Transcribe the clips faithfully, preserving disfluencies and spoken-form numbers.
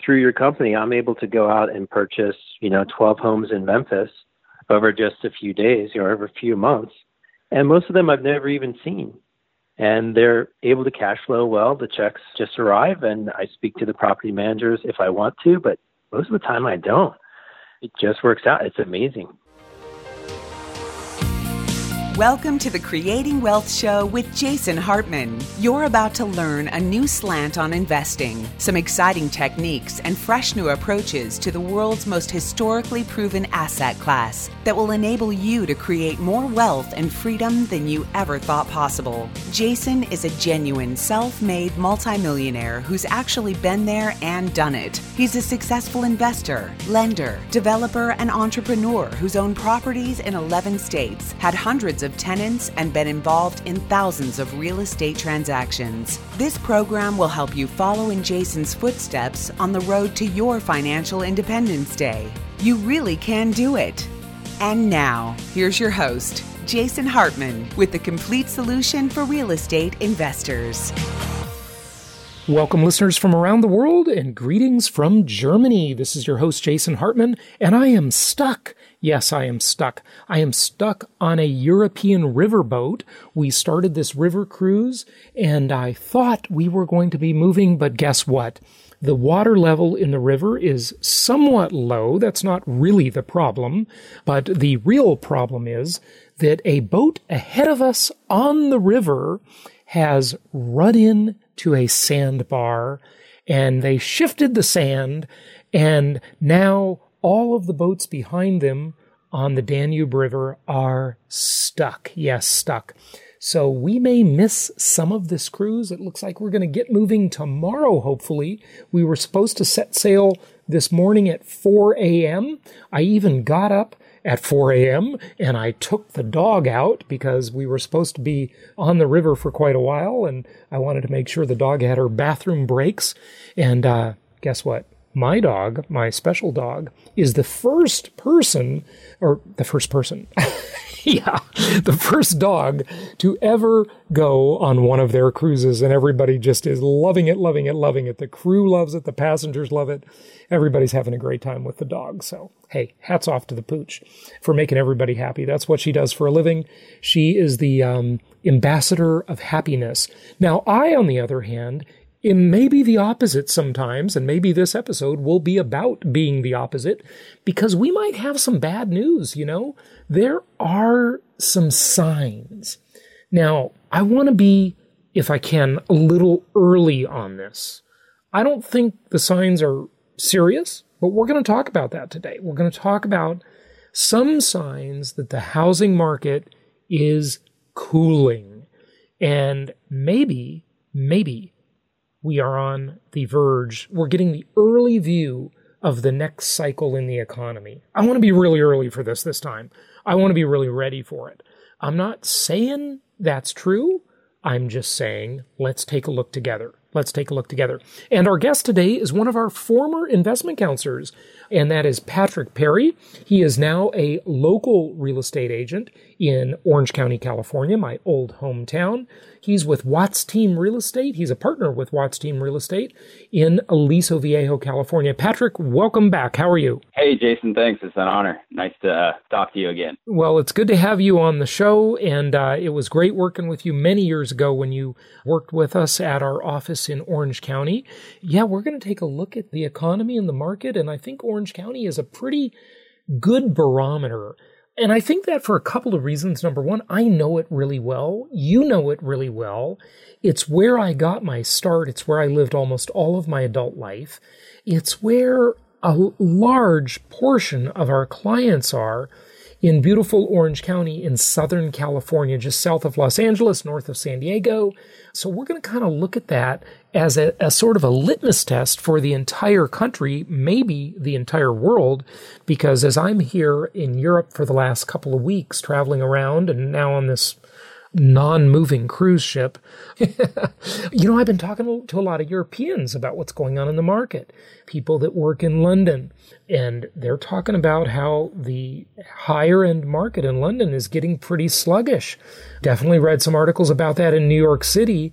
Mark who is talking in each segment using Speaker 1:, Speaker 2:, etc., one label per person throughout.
Speaker 1: through your company, I'm able to go out and purchase, you know, twelve homes in Memphis over just a few days, you know, over a few months. And most of them I've never even seen. And they're able to cash flow well. The checks just arrive, and I speak to the property managers if I want to, but most of the time I don't. It just works out. It's amazing.
Speaker 2: Welcome to the Creating Wealth Show with Jason Hartman. You're about to learn a new slant on investing, some exciting techniques, and fresh new approaches to the world's most historically proven asset class that will enable you to create more wealth and freedom than you ever thought possible. Jason is a genuine self-made multimillionaire who's actually been there and done it. He's a successful investor, lender, developer, and entrepreneur who's owned properties in eleven states, had hundreds of of tenants, and been involved in thousands of real estate transactions. This program will help you follow in Jason's footsteps on the road to your financial independence day. You really can do it. And now, here's your host, Jason Hartman, with the complete solution for real estate investors.
Speaker 3: Welcome, listeners from around the world, and greetings from Germany. This is your host, Jason Hartman, and I am stuck. Yes, I am stuck. I am stuck on a European riverboat. We started this river cruise, and I thought we were going to be moving, but guess what? The water level in the river is somewhat low. That's not really the problem, but the real problem is that a boat ahead of us on the river has run in to a sandbar, and they shifted the sand, and now all of the boats behind them on the Danube River are stuck. Yes, stuck. So we may miss some of this cruise. It looks like we're going to get moving tomorrow, hopefully. We were supposed to set sail this morning at four a.m. I even got up at four a.m. and I took the dog out because we were supposed to be on the river for quite a while, and I wanted to make sure the dog had her bathroom breaks. And uh, guess what? My dog, my special dog, is the first person, or the first person, yeah, the first dog to ever go on one of their cruises, and everybody just is loving it, loving it, loving it. The crew loves it. The passengers love it. Everybody's having a great time with the dog. So, hey, hats off to the pooch for making everybody happy. That's what she does for a living. She is the um, ambassador of happiness. Now, I, on the other hand, it may be the opposite sometimes, and maybe this episode will be about being the opposite, because we might have some bad news, you know? There are some signs. Now, I want to be, if I can, a little early on this. I don't think the signs are serious, but we're going to talk about that today. We're going to talk about some signs that the housing market is cooling, and maybe, maybe, we are on the verge. We're getting the early view of the next cycle in the economy. I want to be really early for this this time. I want to be really ready for it. I'm not saying that's true. I'm just saying, let's take a look together. Let's take a look together. And our guest today is one of our former investment counselors, and that is Patrick Perry. He is now a local real estate agent in Orange County, California, my old hometown. He's with Watts Team Real Estate. He's a partner with Watts Team Real Estate in Aliso Viejo, California. Patrick, welcome back. How are you?
Speaker 4: Hey, Jason. Thanks. It's an honor. Nice to uh, talk to you again.
Speaker 3: Well, it's good to have you on the show, and uh, it was great working with you many years ago when you worked with us at our office in Orange County. Yeah, we're going to take a look at the economy and the market, and I think Orange County is a pretty good barometer. And I think that for a couple of reasons. Number one, I know it really well. You know it really well. It's where I got my start. It's where I lived almost all of my adult life. It's where a large portion of our clients are in beautiful Orange County in Southern California, just south of Los Angeles, north of San Diego. So we're going to kind of look at that as a, a sort of a litmus test for the entire country, maybe the entire world, because as I'm here in Europe for the last couple of weeks, traveling around and now on this non-moving cruise ship, you know, I've been talking to a lot of Europeans about what's going on in the market, people that work in London, and they're talking about how the higher end market in London is getting pretty sluggish. Definitely read some articles about that in New York City.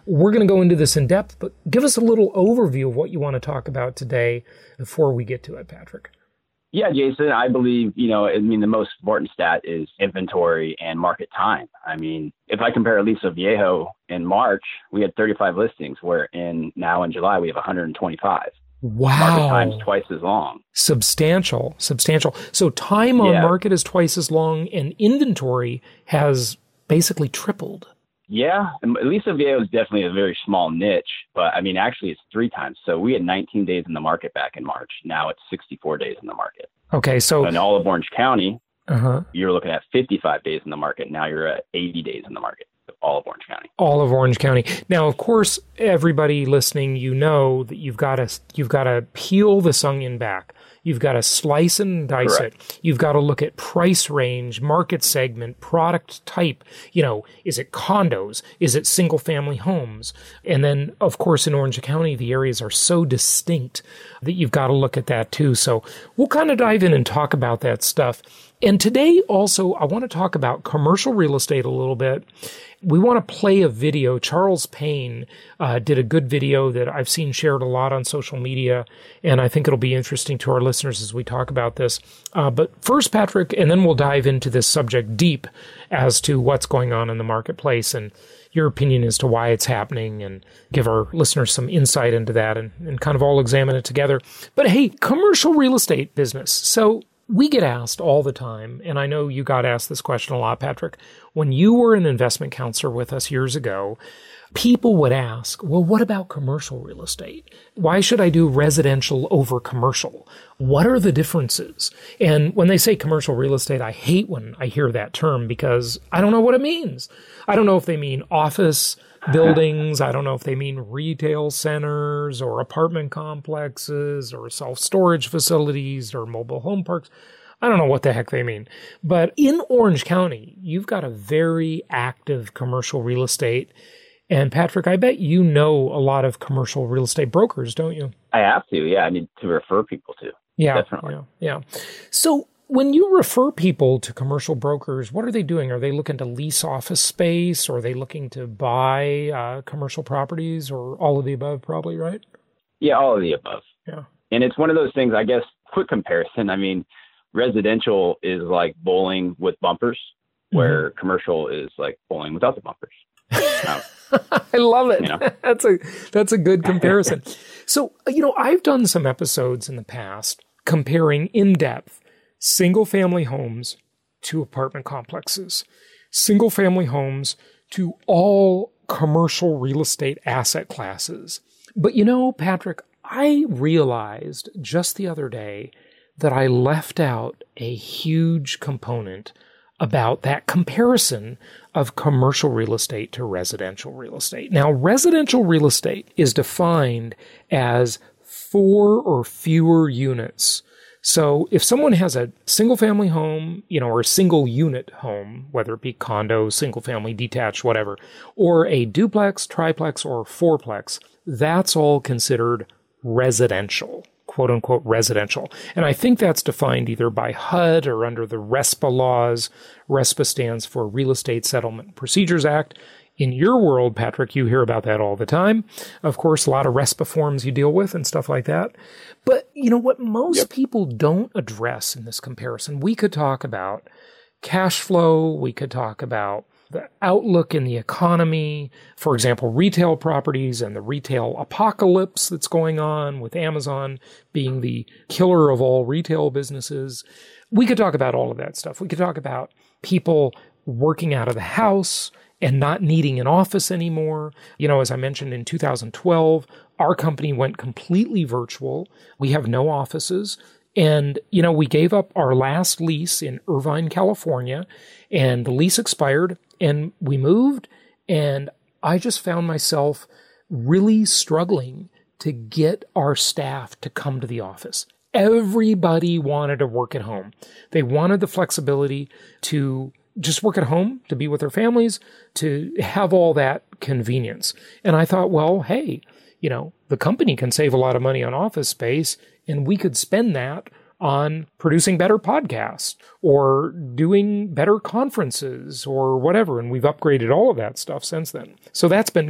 Speaker 3: We're going to go into this in depth, but give us a little overview of what you want to talk about today before we get to it, Patrick.
Speaker 4: Yeah, Jason, I believe, you know, I mean, the most important stat is inventory and market time. I mean, if I compare Aliso Viejo in March, we had thirty-five listings, where in now in July, we have one hundred twenty-five.
Speaker 3: Wow.
Speaker 4: Market time's twice as long.
Speaker 3: Substantial, substantial. So time on
Speaker 4: yeah.
Speaker 3: market is twice as long, and inventory has basically tripled.
Speaker 4: Yeah, Aliso Viejo is definitely a very small niche, but I mean, actually it's three times. So we had nineteen days in the market back in March. Now it's sixty-four days in the market.
Speaker 3: Okay, so
Speaker 4: in all of Orange County,
Speaker 3: uh-huh.
Speaker 4: you're looking at fifty-five days in the market. Now you're at eighty days in the market. All of Orange County. All
Speaker 3: of Orange County. Now, of course, everybody listening, you know that you've got to you've got to peel this onion back. You've got to slice and dice
Speaker 4: Correct.
Speaker 3: it. You've got to look at price range, market segment, product type. You know, is it condos? Is it single family homes? And then, of course, in Orange County, the areas are so distinct that you've got to look at that too. So we'll kind of dive in and talk about that stuff. And today also, I want to talk about commercial real estate a little bit. We want to play a video. Charles Payne uh, did a good video that I've seen shared a lot on social media, and I think it'll be interesting to our listeners as we talk about this. Uh, but first, Patrick, and then we'll dive into this subject deep as to what's going on in the marketplace and your opinion as to why it's happening, and give our listeners some insight into that, and, and kind of all examine it together. But hey, commercial real estate business. So we get asked all the time, and I know you got asked this question a lot, Patrick. When you were an investment counselor with us years ago, people would ask, well, what about commercial real estate? Why should I do residential over commercial? What are the differences? And when they say commercial real estate, I hate when I hear that term because I don't know what it means. I don't know if they mean office buildings. I don't know if they mean retail centers or apartment complexes or self-storage facilities or mobile home parks. I don't know what the heck they mean. But in Orange County, you've got a very active commercial real estate. And Patrick, I bet you know a lot of commercial real estate brokers, don't you?
Speaker 4: I have to. Yeah, I need to refer people to.
Speaker 3: Yeah,
Speaker 4: definitely.
Speaker 3: Yeah, yeah. So when you refer people to commercial brokers, what are they doing? Are they looking to lease office space? Or are they looking to buy uh, commercial properties, or all of the above, probably, right?
Speaker 4: Yeah, all of the above.
Speaker 3: Yeah.
Speaker 4: And it's one of those things, I guess, quick comparison. I mean, residential is like bowling with bumpers, where mm-hmm. commercial is like bowling without the bumpers. Um,
Speaker 3: I love it.
Speaker 4: You know?
Speaker 3: That's a that's a good comparison. So, you know, I've done some episodes in the past comparing in depth single family homes to apartment complexes, single family homes to all commercial real estate asset classes. But you know, Patrick, I realized just the other day that I left out a huge component about that comparison of commercial real estate to residential real estate. Now, residential real estate is defined as four or fewer units. So if someone has a single family home, you know, or a single unit home, whether it be condo, single family, detached, whatever, or a duplex, triplex, or fourplex, that's all considered residential. Quote unquote residential. And I think that's defined either by H U D or under the RESPA laws. RESPA stands for Real Estate Settlement Procedures Act. In your world, Patrick, you hear about that all the time. Of course, a lot of RESPA forms you deal with and stuff like that. But you know what most yep. people don't address in this comparison? We could talk about cash flow. We could talk about the outlook in the economy, for example, retail properties and the retail apocalypse that's going on with Amazon being the killer of all retail businesses. We could talk about all of that stuff. We could talk about people working out of the house and not needing an office anymore. You know, as I mentioned in two thousand twelve, our company went completely virtual. We have no offices. And, you know, we gave up our last lease in Irvine, California, and the lease expired, and we moved, and I just found myself really struggling to get our staff to come to the office. Everybody wanted to work at home. They wanted the flexibility to just work at home, to be with their families, to have all that convenience. And I thought, well, hey, you know, the company can save a lot of money on office space, and we could spend that on producing better podcasts or doing better conferences or whatever. And we've upgraded all of that stuff since then. So that's been good.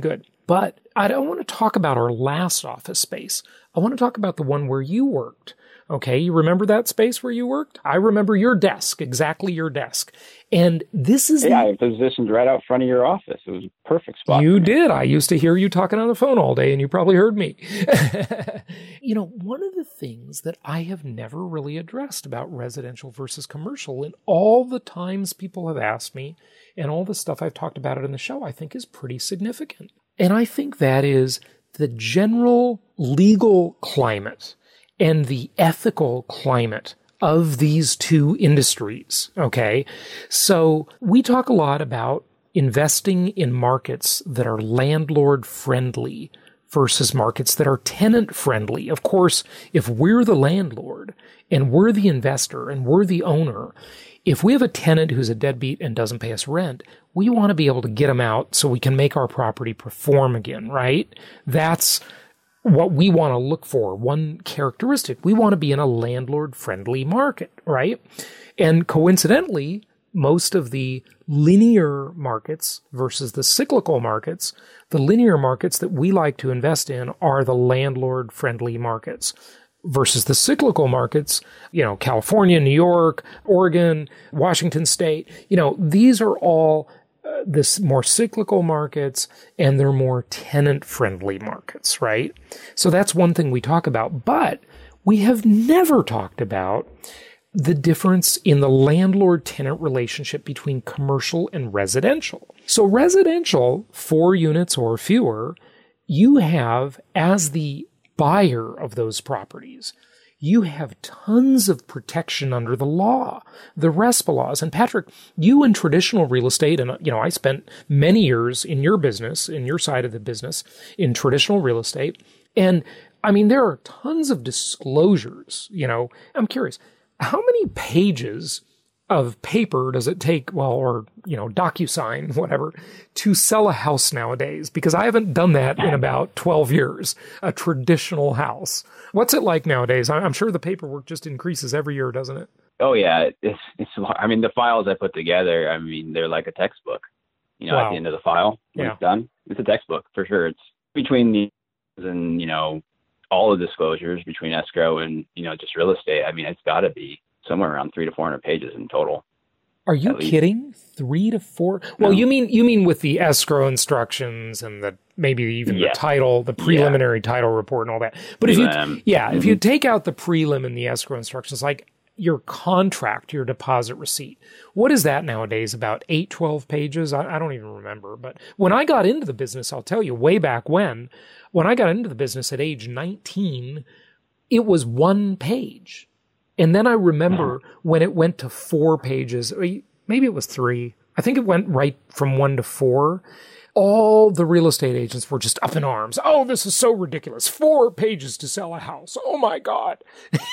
Speaker 3: But I don't want to talk about our last office space. I want to talk about the one where you worked. Okay, you remember that space where you worked? I remember your desk, exactly your desk. And this is...
Speaker 4: Yeah, I positioned right out front of your office. It was a perfect spot.
Speaker 3: You did. I used to hear you talking on the phone all day, and you probably heard me. You know, one of the things that I have never really addressed about residential versus commercial, and all the times people have asked me, and all the stuff I've talked about it in the show, I think is pretty significant. And I think that is the general legal climate and the ethical climate of these two industries, okay? So we talk a lot about investing in markets that are landlord-friendly versus markets that are tenant-friendly. Of course, if we're the landlord and we're the investor and we're the owner, if we have a tenant who's a deadbeat and doesn't pay us rent, we want to be able to get them out so we can make our property perform again, right? That's what we want to look for, one characteristic. We want to be in a landlord-friendly market, right? And coincidentally, most of the linear markets versus the cyclical markets, the linear markets that we like to invest in are the landlord-friendly markets versus the cyclical markets, you know, California, New York, Oregon, Washington State. You know, these are all Uh, this more cyclical markets, and they're more tenant-friendly markets, right? So that's one thing we talk about. But we have never talked about the difference in the landlord-tenant relationship between commercial and residential. So residential, four units or fewer, you have, as the buyer of those properties, you have tons of protection under the law, the RESPA laws. And Patrick, you in traditional real estate, and you know, I spent many years in your business, in your side of the business, in traditional real estate. And I mean, there are tons of disclosures. You know, I'm curious, how many pages of paper does it take, well, or, you know, DocuSign, whatever, to sell a house nowadays? Because I haven't done that in about twelve years, a traditional house. What's it like nowadays? I'm sure the paperwork just increases every year, doesn't it?
Speaker 4: Oh, yeah. It's, it's, I mean, the files I put together, I mean, they're like a textbook. You know, wow. At the end of the file, when yeah. it's done, it's a textbook for sure. It's between the, and, you know, all the disclosures between escrow and, you know, just real estate. I mean, it's got to be somewhere around three to four hundred pages in total.
Speaker 3: Are you kidding? Three to four? Well, no. you mean you mean with the escrow instructions and the maybe even yeah. the title, the preliminary yeah. title report and all that. But Prelim. if you yeah, mm-hmm. if you take out the prelim and the escrow instructions, like your contract, your deposit receipt, what is that nowadays? About eight, twelve pages? I, I don't even remember. But when I got into the business, I'll tell you, way back when, when I got into the business at age nineteen, it was one page. And then I remember when it went to four pages, maybe it was three. I think it went right from one to four. All the real estate agents were just up in arms. Oh, this is so ridiculous. Four pages to sell a house. Oh, my God.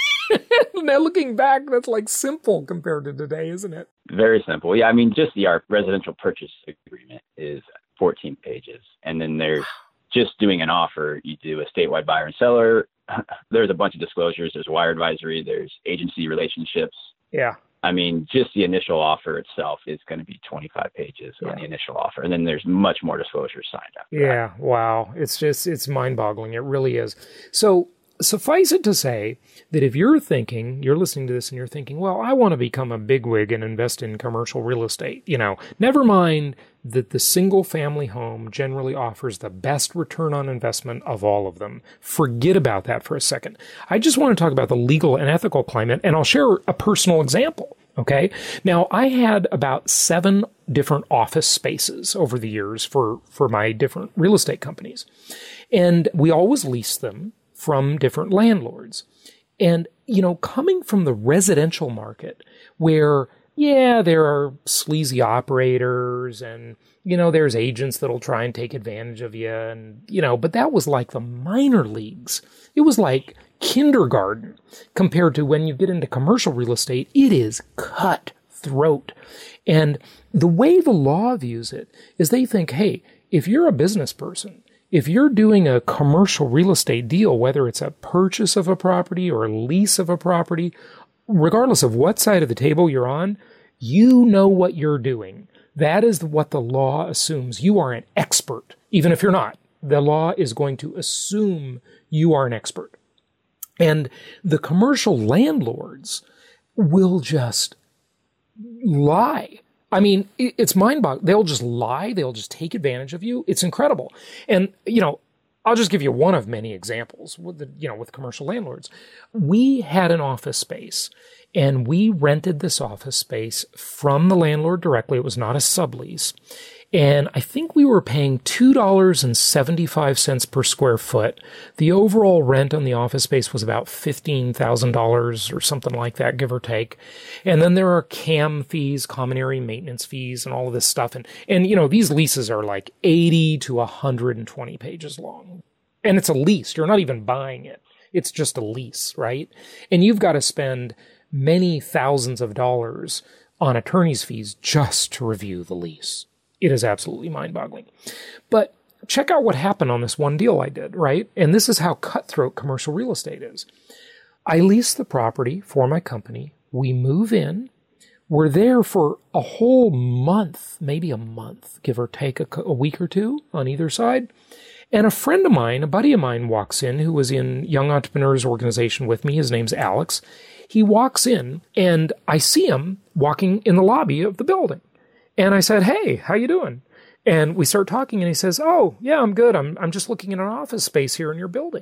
Speaker 3: Now, looking back, that's like simple compared to today, isn't it?
Speaker 4: Very simple. Yeah, I mean, just the our residential purchase agreement is fourteen pages. And then there's just doing an offer. You do a statewide buyer and seller. There's a bunch of disclosures. There's wire advisory. There's agency relationships.
Speaker 3: Yeah.
Speaker 4: I mean, just the initial offer itself is going to be twenty-five pages yeah. on the initial offer. And then there's much more disclosures signed up.
Speaker 3: Yeah. That. Wow. It's just, it's mind boggling. It really is. So suffice it to say that if you're thinking, you're listening to this and you're thinking, well, I want to become a bigwig and invest in commercial real estate, you know, never mind that the single family home generally offers the best return on investment of all of them. Forget about that for a second. I just want to talk about the legal and ethical climate, and I'll share a personal example. Okay. Now, I had about seven different office spaces over the years for, for my different real estate companies. And we always leased them from different landlords. And, you know, coming from the residential market where, yeah, there are sleazy operators and, you know, there's agents that'll try and take advantage of you. And, you know, but that was like the minor leagues. It was like kindergarten compared to when you get into commercial real estate. It is cutthroat. And the way the law views it is they think, hey, if you're a business person, if you're doing a commercial real estate deal, whether it's a purchase of a property or a lease of a property, regardless of what side of the table you're on, you know what you're doing. That is what the law assumes. You are an expert, even if you're not. The law is going to assume you are an expert. And the commercial landlords will just lie. I mean, it's mind-boggling. They'll just lie. They'll just take advantage of you. It's incredible. And, you know, I'll just give you one of many examples with the, you know, with commercial landlords. We had an office space, and we rented this office space from the landlord directly. It was not a sublease. And I think we were paying two dollars and seventy-five cents per square foot. The overall rent on the office space was about fifteen thousand dollars or something like that, give or take. And then there are C A M fees, common area maintenance fees, and all of this stuff. And, and you know, these leases are like eighty to one hundred twenty pages long. And it's a lease. You're not even buying it. It's just a lease, right? And you've got to spend many thousands of dollars on attorney's fees just to review the lease. It is absolutely mind-boggling. But check out what happened on this one deal I did, right? And this is how cutthroat commercial real estate is. I lease the property for my company. We move in. We're there for a whole month, maybe a month, give or take a, a week or two on either side. And a friend of mine, a buddy of mine, walks in who was in Young Entrepreneurs Organization with me. His name's Alex. He walks in, and I see him walking in the lobby of the building. And I said, "Hey, how you doing?" And we start talking, and he says, "Oh, yeah, I'm good. I'm I'm just looking at an office space here in your building."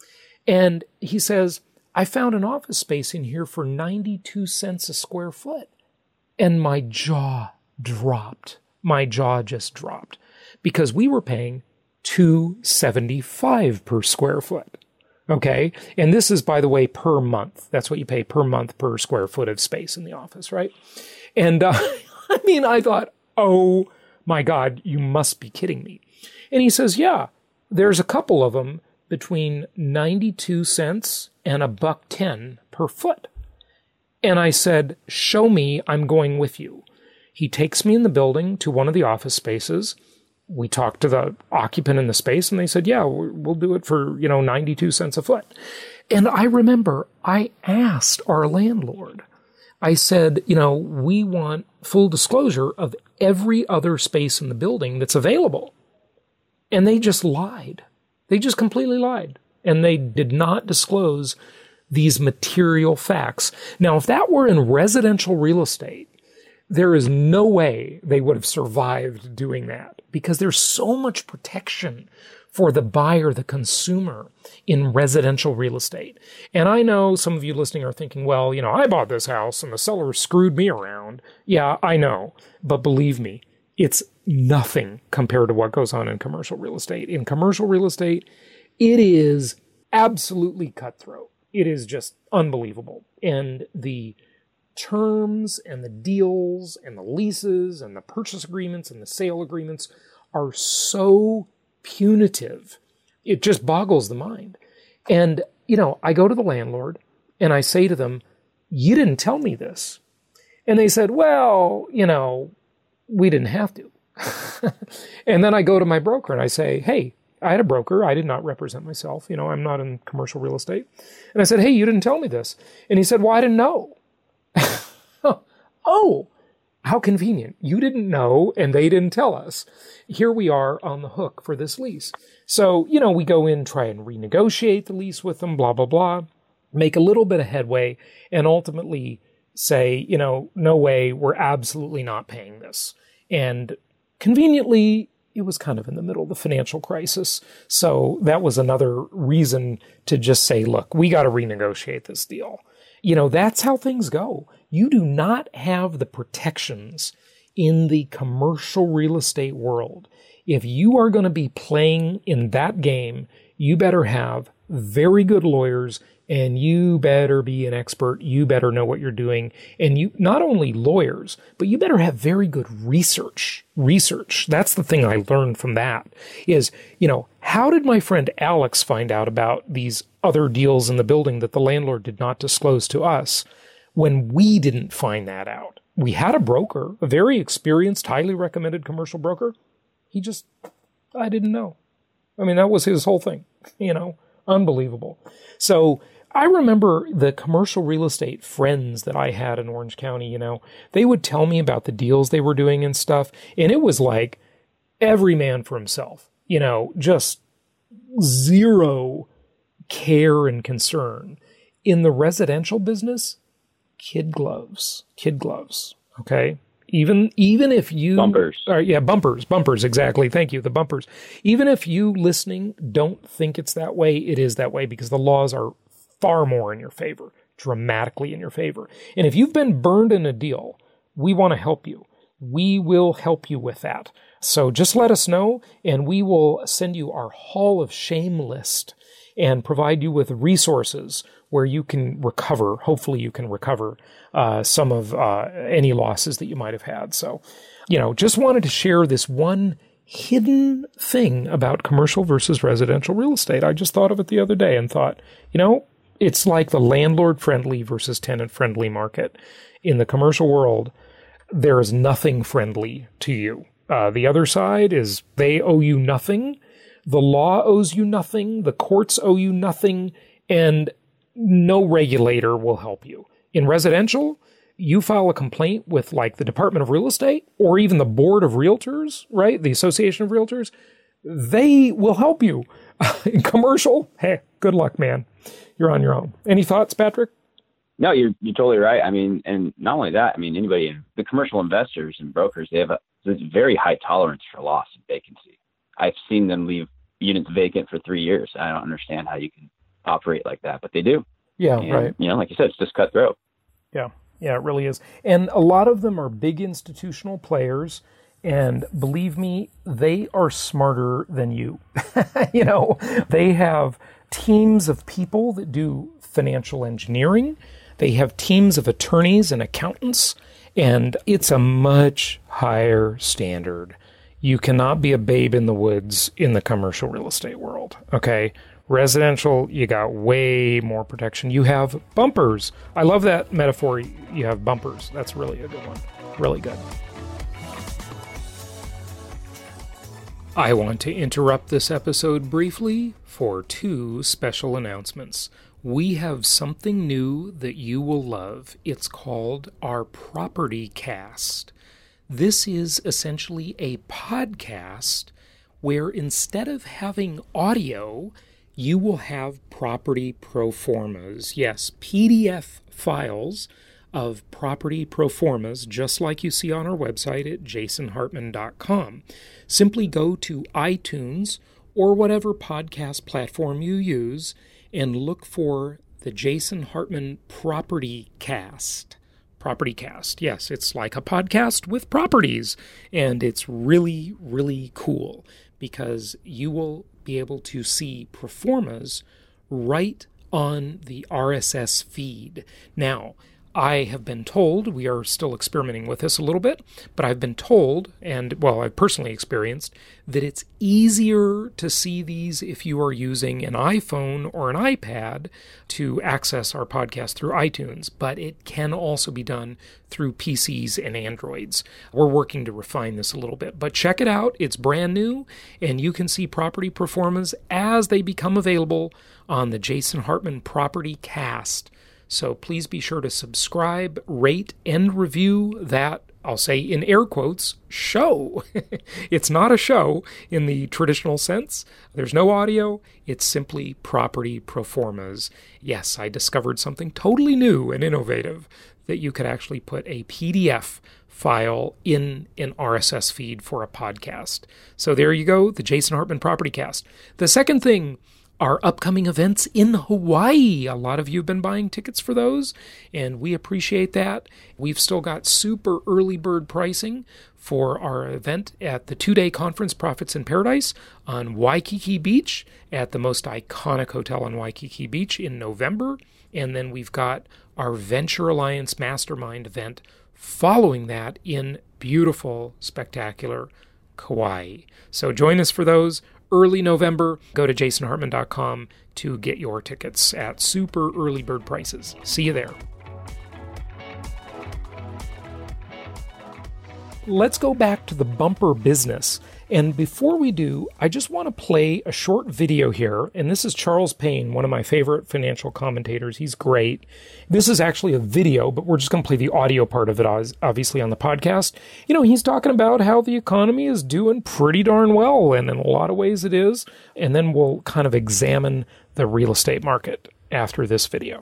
Speaker 3: And he says, "I found an office space in here for ninety-two cents a square foot." And my jaw dropped. My jaw just dropped because we were paying two seventy-five per square foot. Okay? And this is, by the way, per month. That's what you pay per month per square foot of space in the office, right? And uh, I mean, I thought, oh my God, you must be kidding me. And he says, "Yeah, there's a couple of them between ninety-two cents and a buck ten per foot." And I said, "Show me, I'm going with you." He takes me in the building to one of the office spaces. We talked to the occupant in the space, and they said, "Yeah, we'll do it for, you know, ninety-two cents a foot." And I remember I asked our landlord, I said, you know, we want full disclosure of every other space in the building that's available. And they just lied. They just completely lied. And they did not disclose these material facts. Now, if that were in residential real estate, there is no way they would have survived doing that because there's so much protection for the buyer, the consumer in residential real estate. And I know some of you listening are thinking, well, you know, I bought this house and the seller screwed me around. Yeah, I know. But believe me, it's nothing compared to what goes on in commercial real estate. In commercial real estate, it is absolutely cutthroat. It is just unbelievable. And the terms and the deals and the leases and the purchase agreements and the sale agreements are so punitive. It just boggles the mind. And, you know, I go to the landlord and I say to them, "You didn't tell me this." And they said, "Well, you know, we didn't have to." And then I go to my broker and I say, "Hey, I had a broker. I did not represent myself. You know, I'm not in commercial real estate." And I said, "Hey, you didn't tell me this." And he said, "Well, I didn't know." Oh, how convenient. You didn't know and they didn't tell us. Here we are on the hook for this lease. So, you know, we go in, try and renegotiate the lease with them, blah, blah, blah, make a little bit of headway, and ultimately say, you know, no way, we're absolutely not paying this. And conveniently, it was kind of in the middle of the financial crisis. So that was another reason to just say, look, we got to renegotiate this deal. You know, that's how things go. You do not have the protections in the commercial real estate world. If you are going to be playing in that game, you better have very good lawyers and you better be an expert. You better know what you're doing. And you, not only lawyers, but you better have very good research. Research. That's the thing I learned from that is, you know, how did my friend Alex find out about these other deals in the building that the landlord did not disclose to us when we didn't find that out? We had a broker, a very experienced, highly recommended commercial broker. He just, I didn't know. I mean, that was his whole thing, you know, unbelievable. So I remember the commercial real estate friends that I had in Orange County, you know, they would tell me about the deals they were doing and stuff. And it was like every man for himself, you know, just zero care and concern. In the residential business, kid gloves, kid gloves, okay? Even even if you...
Speaker 4: Bumpers.
Speaker 3: Uh, yeah, bumpers, bumpers, exactly. Thank you, the bumpers. Even if you listening don't think it's that way, it is that way because the laws are far more in your favor, dramatically in your favor. And if you've been burned in a deal, we want to help you. We will help you with that. So just let us know, and we will send you our Hall of Shame list and provide you with resources where you can recover. Hopefully you can recover uh, some of uh, any losses that you might have had. So, you know, just wanted to share this one hidden thing about commercial versus residential real estate. I just thought of it the other day and thought, you know, it's like the landlord-friendly versus tenant-friendly market. In the commercial world, there is nothing friendly to you. Uh, the other side is they owe you nothing. The law owes you nothing. The courts owe you nothing. And no regulator will help you. In residential, you file a complaint with like the Department of Real Estate or even the Board of Realtors, right? The Association of Realtors. They will help you. In commercial, hey, good luck, man. You're on your own. Any thoughts, Patrick?
Speaker 4: No, you're you're totally right. I mean, and not only that, I mean, anybody, the commercial investors and brokers, they have a there's very high tolerance for loss and vacancy. I've seen them leave units vacant for three years. I don't understand how you can operate like that, but they do.
Speaker 3: Yeah,
Speaker 4: and,
Speaker 3: right.
Speaker 4: You know, like you said, it's just cutthroat.
Speaker 3: Yeah, yeah, it really is. And a lot of them are big institutional players. And believe me, they are smarter than you. You know, they have teams of people that do financial engineering. They have teams of attorneys and accountants, and it's a much higher standard. You cannot be a babe in the woods in the commercial real estate world, okay? Residential, you got way more protection. You have bumpers. I love that metaphor. You have bumpers. That's really a good one. Really good. I want to interrupt this episode briefly for two special announcements. We have something new that you will love. It's called our Property Cast. This is essentially a podcast where instead of having audio, you will have property pro formas. Yes, P D F files of property pro formas, just like you see on our website at jason hartman dot com. Simply go to iTunes or whatever podcast platform you use and look for the Jason Hartman Property Cast. Property Cast. Yes, it's like a podcast with properties. And it's really, really cool because you will be able to see proformas right on the R S S feed. Now, I have been told, we are still experimenting with this a little bit, but I've been told, and well, I've personally experienced, that it's easier to see these if you are using an iPhone or an iPad to access our podcast through iTunes, but it can also be done through P Cs and Androids. We're working to refine this a little bit, but check it out. It's brand new, and you can see property performance as they become available on the Jason Hartman Property Cast. So please be sure to subscribe, rate, and review that, I'll say in air quotes, show. It's not a show in the traditional sense. There's no audio. It's simply property proformas. Yes, I discovered something totally new and innovative, that you could actually put a P D F file in an R S S feed for a podcast. So there you go, the Jason Hartman Property Cast. The second thing, our upcoming events in Hawaii. A lot of you have been buying tickets for those, and we appreciate that. We've still got super early bird pricing for our event at the two-day conference, Profits in Paradise, on Waikiki Beach at the most iconic hotel on Waikiki Beach in November. And then we've got our Venture Alliance Mastermind event following that in beautiful, spectacular Kauai. So join us for those. Early November, go to jason hartman dot com to get your tickets at super early bird prices. See you there. let's go back to the bumper business. And before we do, I just want to play a short video here. And this is Charles Payne, one of my favorite financial commentators. He's great. This is actually a video, but we're just going to play the audio part of it, obviously, on the podcast. You know, he's talking about how the economy is doing pretty darn well, and in a lot of ways it is. And then we'll kind of examine the real estate market after this video.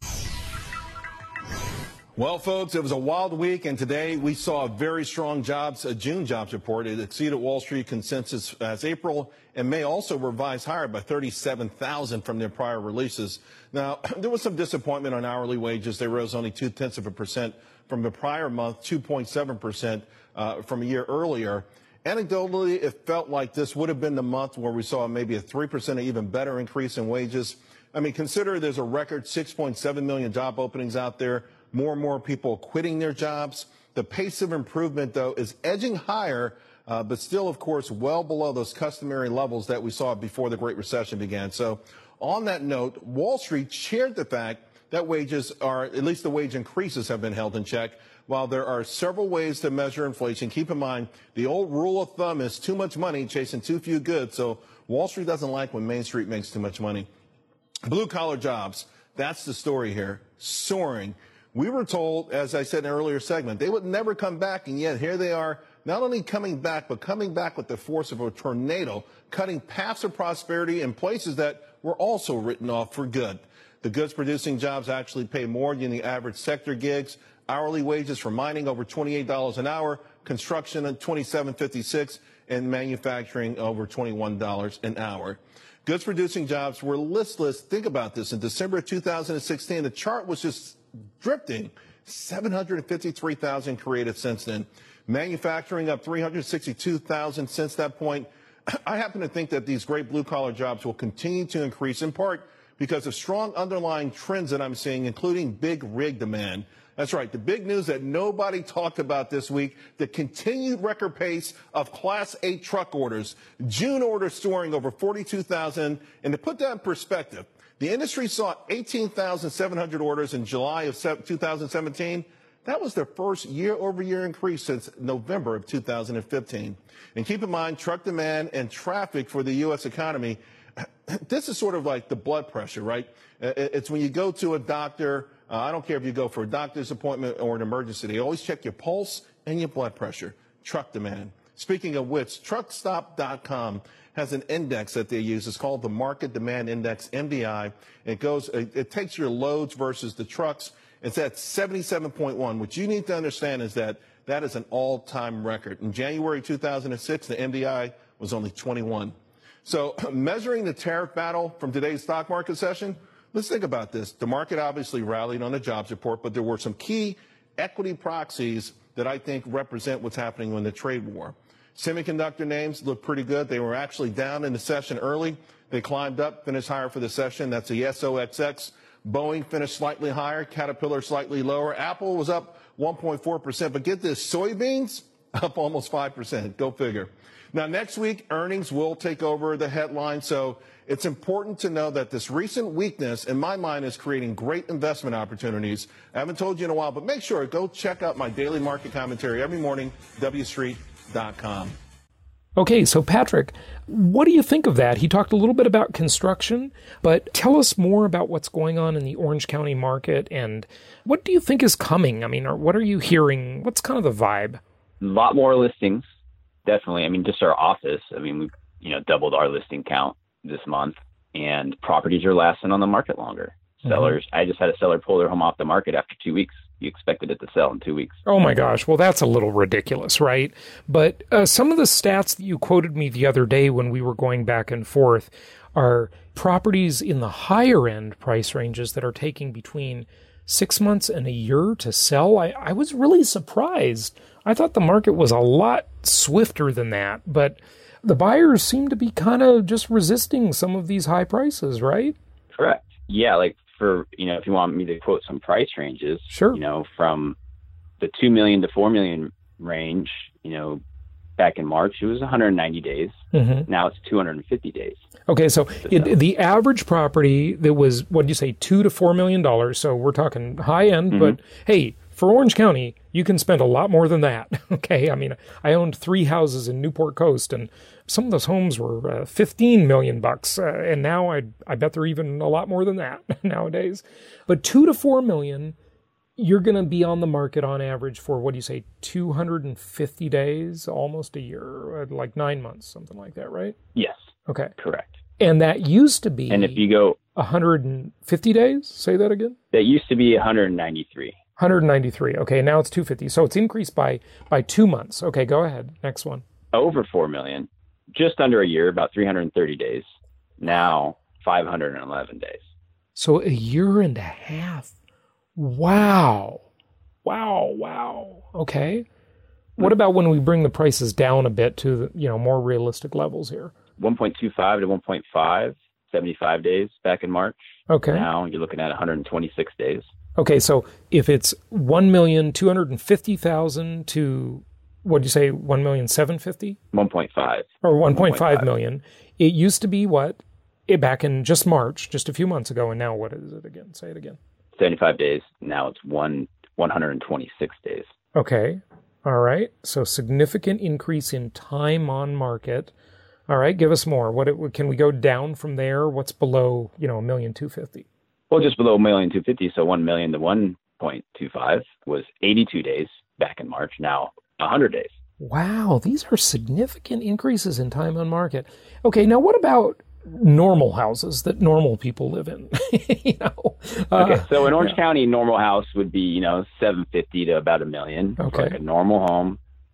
Speaker 5: Well, folks, it was a wild week, and today we saw a very strong jobs, a June jobs report. It exceeded Wall Street consensus as April, and May also revised higher by thirty-seven thousand from their prior releases. Now, there was some disappointment on hourly wages. They rose only two-tenths of a percent from the prior month, two point seven percent uh, from a year earlier. Anecdotally, it felt like this would have been the month where we saw maybe a three percent or even better increase in wages. I mean, consider there's a record six point seven million job openings out there. More and more people quitting their jobs. The pace of improvement, though, is edging higher, uh, but still, of course, well below those customary levels that we saw before the Great Recession began. So on that note, Wall Street shared the fact that wages are, at least the wage increases have been held in check. While there are several ways to measure inflation, keep in mind the old rule of thumb is too much money chasing too few goods. So Wall Street doesn't like when Main Street makes too much money. Blue collar jobs, that's the story here, soaring. We were told, as I said in an earlier segment, they would never come back, and yet here they are, not only coming back, but coming back with the force of a tornado, cutting paths of prosperity in places that were also written off for good. The goods-producing jobs actually pay more than the average sector gigs. Hourly wages for mining over twenty-eight dollars an hour, construction at twenty-seven fifty-six, and manufacturing over twenty-one dollars an hour. Goods-producing jobs were listless. Think about this. In December of two thousand sixteen, the chart was just drifting. seven hundred fifty-three thousand created since then. Manufacturing up three hundred sixty-two thousand since that point. I happen to think that these great blue-collar jobs will continue to increase, in part because of strong underlying trends that I'm seeing, including big rig demand. That's right, the big news that nobody talked about this week, the continued record pace of Class eight truck orders. June orders soaring over forty-two thousand. And to put that in perspective, the industry saw eighteen thousand seven hundred orders in July of two thousand seventeen. That was their first year-over-year increase since November of two thousand fifteen. And keep in mind, truck demand and traffic for the U S economy, this is sort of like the blood pressure, right? It's when you go to a doctor, uh, I don't care if you go for a doctor's appointment or an emergency, they always check your pulse and your blood pressure. Truck demand. Speaking of which, truck stop dot com has an index that they use. It's called the Market Demand Index, M D I. It goes, it, it takes your loads versus the trucks. It's at seventy-seven point one. What you need to understand is that that is an all-time record. In January two thousand six, the M D I was only twenty-one. So measuring the tariff battle from today's stock market session, let's think about this. The market obviously rallied on the jobs report, but there were some key equity proxies that I think represent what's happening in the trade war. Semiconductor names look pretty good. They were actually down in the session early. They climbed up, finished higher for the session. That's the S O X X. Boeing finished slightly higher. Caterpillar slightly lower. Apple was up one point four percent. But get this, soybeans up almost five percent. Go figure. Now, next week, earnings will take over the headline. So it's important to know that this recent weakness, in my mind, is creating great investment opportunities. I haven't told you in a while, but make sure, go check out my daily market commentary every morning, W Street dot com.
Speaker 3: Okay, so Patrick, what do you think of that? He talked a little bit about construction, but tell us more about what's going on in the Orange County market, and what do you think is coming? I mean, or what are you hearing? What's kind of the vibe?
Speaker 4: A lot more listings, definitely. I mean, just our office. I mean, we've you know doubled our listing count this month, and properties are lasting on the market longer. Mm-hmm. Sellers, I just had a seller pull their home off the market after two weeks. You expected it to sell in two weeks.
Speaker 3: Oh, my gosh. Well, that's a little ridiculous, right? But uh, some of the stats that you quoted me the other day when we were going back and forth are properties in the higher end price ranges that are taking between six months and a year to sell. I, I was really surprised. I thought the market was a lot swifter than that, but the buyers seem to be kind of just resisting some of these high prices, right?
Speaker 4: Correct. Yeah, like for, you know, if you want me to quote some price ranges,
Speaker 3: sure.
Speaker 4: You know, from the two million to four million range, you know, back in March, it was one hundred ninety days. Mm-hmm. Now it's two hundred fifty days.
Speaker 3: Okay, so it, the average property that was, what did you say, two to four million dollars. So we're talking high end, mm-hmm. but hey, for Orange County, You can spend a lot more than that. Okay. I mean, I owned three houses in Newport Coast, and some of those homes were uh, fifteen million bucks. Uh, and now I, I bet they're even a lot more than that nowadays. But two to four million, you're going to be on the market on average for, what do you say, two hundred fifty days, almost a year, like nine months, something like that, right?
Speaker 4: Yes.
Speaker 3: Okay.
Speaker 4: Correct.
Speaker 3: And that used to be,
Speaker 4: and if you go
Speaker 3: one hundred fifty days, say that again?
Speaker 4: That used to be one hundred ninety-three.
Speaker 3: one hundred ninety-three. Okay, now it's two hundred fifty. So it's increased by by two months. Okay, go ahead. Next one.
Speaker 4: Over four million, just under a year, about three hundred thirty days. Now five hundred eleven days.
Speaker 3: So a year and a half. Wow. Wow, wow. Okay. What about when we bring the prices down a bit to the, you know, more realistic levels here?
Speaker 4: one point two five to one point five, seventy-five days back in March.
Speaker 3: Okay.
Speaker 4: Now you're looking at one hundred twenty-six days.
Speaker 3: Okay, so if it's one million two hundred fifty thousand to, what did you say, one million seven hundred fifty?
Speaker 4: one point five.
Speaker 3: Or one point five million. It used to be what? It, back in just March, just a few months ago, and now what is it again? Say it again.
Speaker 4: seventy-five days. Now it's one one hundred twenty-six days.
Speaker 3: Okay. All right. So significant increase in time on market. All right. Give us more. What it, can we go down from there? What's below, you know, one million two hundred fifty?
Speaker 4: Well, just below one million two hundred fifty. So one million to one point two five was eighty-two days back in March. Now one hundred days.
Speaker 3: Wow. These are significant increases in time on market. Okay. Now what about normal houses that normal people live in? you know, uh,
Speaker 4: okay, so in Orange
Speaker 3: yeah.
Speaker 4: County, normal house would be, you know, seven fifty to about a million.
Speaker 3: Okay.
Speaker 4: For like a normal home,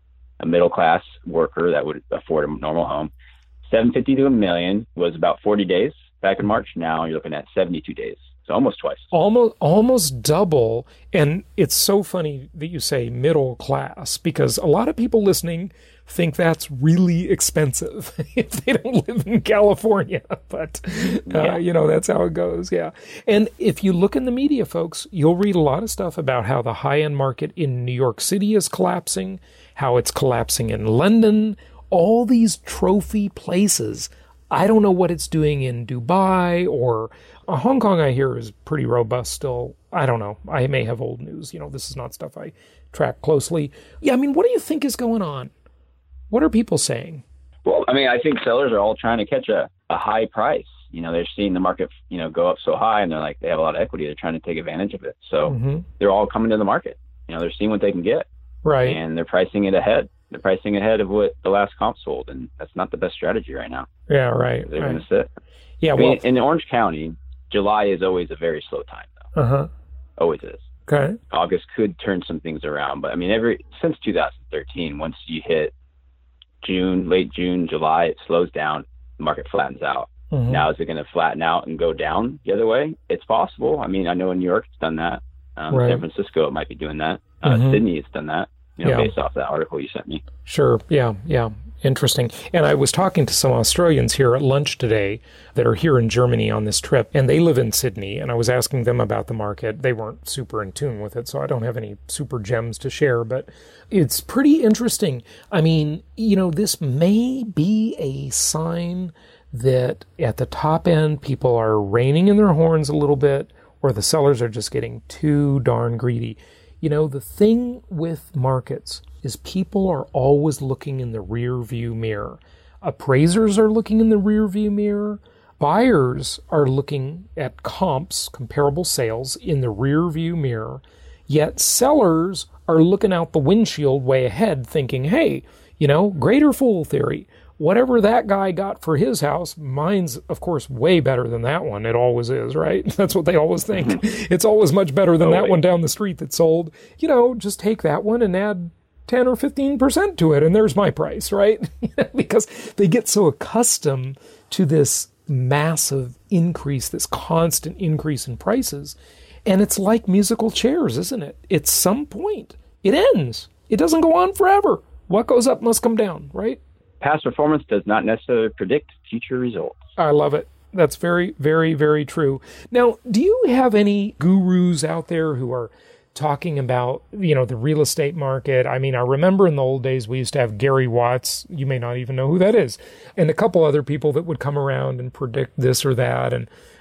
Speaker 4: a middle class worker that would afford a normal home. seven fifty to a million was about forty days back in March. Now you're looking at seventy-two days. So almost twice.
Speaker 3: Almost, almost double. And it's so funny that you say middle class, because a lot of people listening think that's really expensive if they don't live in California. But, uh,
Speaker 4: yeah.
Speaker 3: you know, that's how it goes. Yeah. And if you look in the media, folks, you'll read a lot of stuff about how the high-end market in New York City is collapsing, how it's collapsing in London, all these trophy places. I don't know what it's doing in Dubai or uh, Hong Kong. I hear is pretty robust still. I don't know. I may have old news. You know, this is not stuff I track closely. Yeah, I mean, what do you think is going on? What are people saying?
Speaker 4: Well, I mean, I think sellers are all trying to catch a, a high price. You know, they're seeing the market, you know, go up so high, and they're like, they have a lot of equity. They're trying to take advantage of it. So mm-hmm. they're all coming to the market. You know, they're seeing what they can get.
Speaker 3: Right.
Speaker 4: And they're pricing it ahead. They're pricing ahead of what the last comp sold, and that's not the best strategy right now.
Speaker 3: Yeah, right.
Speaker 4: They're
Speaker 3: right.
Speaker 4: going to sit.
Speaker 3: Yeah,
Speaker 4: I
Speaker 3: well,
Speaker 4: mean, in Orange County, July is always a very slow time, though.
Speaker 3: Uh-huh.
Speaker 4: Always is.
Speaker 3: Okay.
Speaker 4: August could turn some things around, but I mean, every since two thousand thirteen, once you hit June, late June, July, it slows down. The market flattens out. Mm-hmm. Now, is it going to flatten out and go down the other way? It's possible. I mean, I know in New York it's done that. Um, right. San Francisco, it might be doing that. Uh, mm-hmm. Sydney has done that. You know, yeah. based off that article you sent me.
Speaker 3: Sure. Yeah. Yeah. Interesting. And I was talking to some Australians here at lunch today that are here in Germany on this trip, and they live in Sydney, and I was asking them about the market. They weren't super in tune with it, so I don't have any super gems to share, but it's pretty interesting. I mean, you know, this may be a sign that at the top end, people are reining in their horns a little bit, or the sellers are just getting too darn greedy. You know, the thing with markets is people are always looking in the rear view mirror. Appraisers are looking in the rear view mirror. Buyers are looking at comps, comparable sales, in the rear view mirror. Yet sellers are looking out the windshield way ahead thinking, hey, you know, greater fool theory. Whatever that guy got for his house, mine's, of course, way better than that one. It always is, right? That's what they always think. It's always much better than oh, that wait. one down the street that sold. You know, just take that one and add ten or fifteen percent to it, and there's my price, right? Because they get so accustomed to this massive increase, this constant increase in prices. And it's like musical chairs, isn't it? At some point, it ends. It doesn't go on forever. What goes up must come down, right?
Speaker 4: Past performance does not necessarily predict future results.
Speaker 3: I love it. That's very, very, very true. Now, do you have any gurus out there who are talking about, you know, the real estate market? I mean, I remember in the old days, we used to have Gary Watts. You may not even know who that is. And a couple other people that would come around and predict this or that. And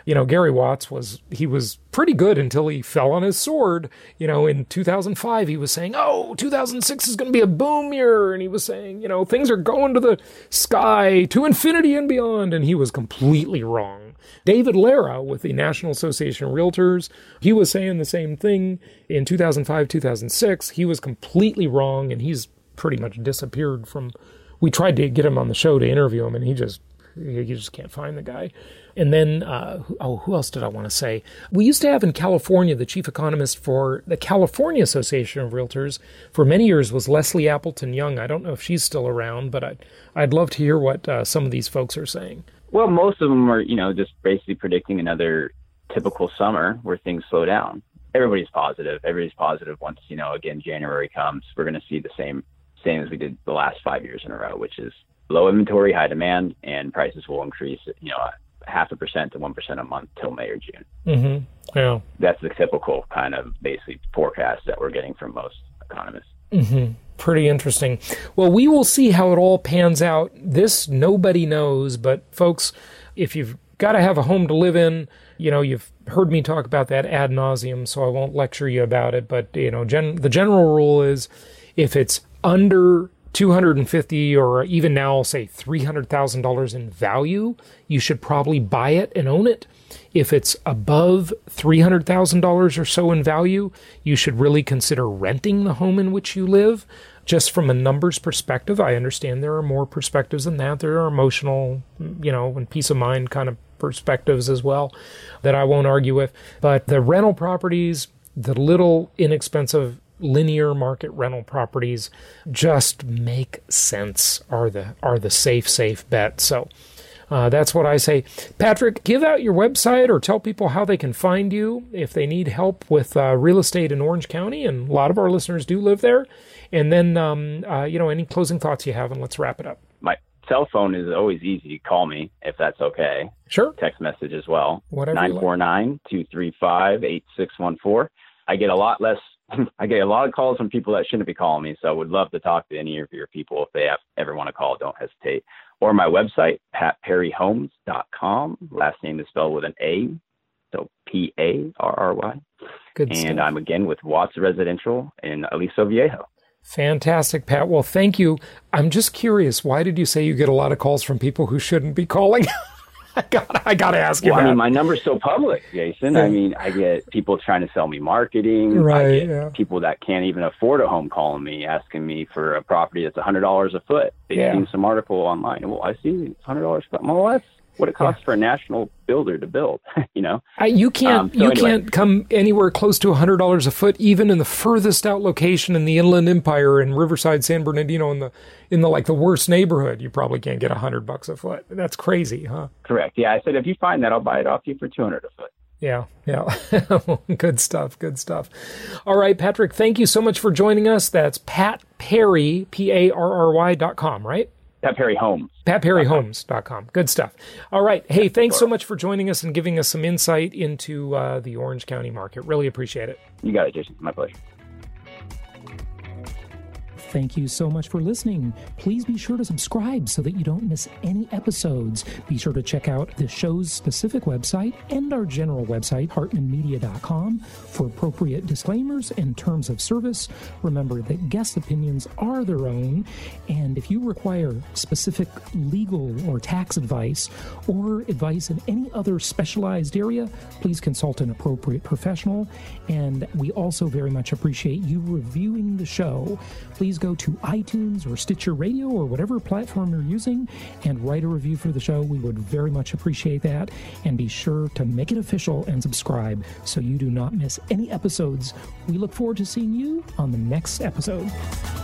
Speaker 3: You know, Gary Watts was, he was pretty good until he fell on his sword. You know, in two thousand five, he was saying, oh, two thousand six is going to be a boom year. And he was saying, you know, things are going to the sky, to infinity and beyond. And he was completely wrong. David Lara with the National Association of Realtors, he was saying the same thing in two thousand five, two thousand six. He was completely wrong, and he's pretty much disappeared from, we tried to get him on the show to interview him, and he just, you just can't find the guy. And then, uh, oh, who else did I want to say? We used to have in California, the chief economist for the California Association of Realtors for many years was Leslie Appleton Young. I don't know if she's still around, but I'd, I'd love to hear what uh, some of these folks are saying.
Speaker 4: Well, most of them are, you know, just basically predicting another typical summer where things slow down. Everybody's positive. Everybody's positive once, you know, again, January comes, we're going to see the same, same as we did the last five years in a row, which is low inventory, high demand, and prices will increase, you know, half a percent to one percent a month till May or June.
Speaker 3: Mm-hmm. Yeah.
Speaker 4: That's the typical kind of basically forecast that we're getting from most economists.
Speaker 3: Mm-hmm. Pretty interesting. Well, we will see how it all pans out. This nobody knows, but folks, if you've got to have a home to live in, you know, you've heard me talk about that ad nauseum, so I won't lecture you about it. But, you know, gen- the general rule is if it's under two hundred fifty or even now, say three hundred thousand dollars in value, you should probably buy it and own it. If it's above three hundred thousand dollars or so in value, you should really consider renting the home in which you live. Just from a numbers perspective, I understand there are more perspectives than that. There are emotional, you know, and peace of mind kind of perspectives as well that I won't argue with. But the rental properties, the little inexpensive linear market rental properties just make sense, are the are the safe, safe bet. So uh, that's what I say. Patrick, give out your website or tell people how they can find you if they need help with uh, real estate in Orange County, and a lot of our listeners do live there. And then, um, uh, you know, any closing thoughts you have, and let's wrap it up.
Speaker 4: My cell phone is always easy. Call me if that's okay.
Speaker 3: Sure.
Speaker 4: Text message as well.
Speaker 3: Whatever.
Speaker 4: nine four nine, two three five, eight six one four. I get a lot less I get a lot of calls from people that shouldn't be calling me, so I would love to talk to any of your people. If they have, ever want to call, don't hesitate. Or my website, pat perry homes dot com. Last name is spelled with an A, so P A R R Y.
Speaker 3: Good
Speaker 4: and
Speaker 3: stuff.
Speaker 4: I'm again with Watts Residential in Aliso Viejo.
Speaker 3: Fantastic, Pat. Well, thank you. I'm just curious, why did you say you get a lot of calls from people who shouldn't be calling? I got I got to ask you
Speaker 4: well,
Speaker 3: that.
Speaker 4: I mean, my number's so public, Jason. I mean, I get people trying to sell me marketing.
Speaker 3: Right,
Speaker 4: I get
Speaker 3: yeah.
Speaker 4: people that can't even afford a home calling me, asking me for a property that's one hundred dollars a foot. They've
Speaker 3: Yeah.
Speaker 4: seen some article online. Well, I see it's one hundred dollars a foot. Well, that's what it costs
Speaker 3: Yeah.
Speaker 4: for a national builder to build, you know?
Speaker 3: I, you can't
Speaker 4: Um, so
Speaker 3: you
Speaker 4: anyway.
Speaker 3: can't come anywhere close to one hundred dollars a foot, even in the furthest out location in the Inland Empire in Riverside, San Bernardino, in the in the like the worst neighborhood. You probably can't get one hundred bucks a foot. That's crazy, huh?
Speaker 4: Correct. Yeah, I said, if you find that, I'll buy it off you for two hundred a foot.
Speaker 3: Yeah, yeah. Good stuff, good stuff. All right, Patrick, thank you so much for joining us. That's Pat Perry, P A R R Y dot com, right?
Speaker 4: Pat Perry Homes.
Speaker 3: pat perry homes dot com. Good stuff. All right. Hey, thanks so much for joining us and giving us some insight into uh, the Orange County market. Really appreciate it.
Speaker 4: You got it, Jason. My pleasure.
Speaker 3: Thank you so much for listening. Please be sure to subscribe so that you don't miss any episodes. Be sure to check out the show's specific website and our general website, hartman media dot com, for appropriate disclaimers and terms of service. Remember that guest opinions are their own, and if you require specific legal or tax advice or advice in any other specialized area, please consult an appropriate professional. And we also very much appreciate you reviewing the show. Please go to iTunes or Stitcher Radio or whatever platform you're using and write a review for the show. We would very much appreciate that. And be sure to make it official and subscribe so you do not miss any episodes. We look forward to seeing you on the next episode.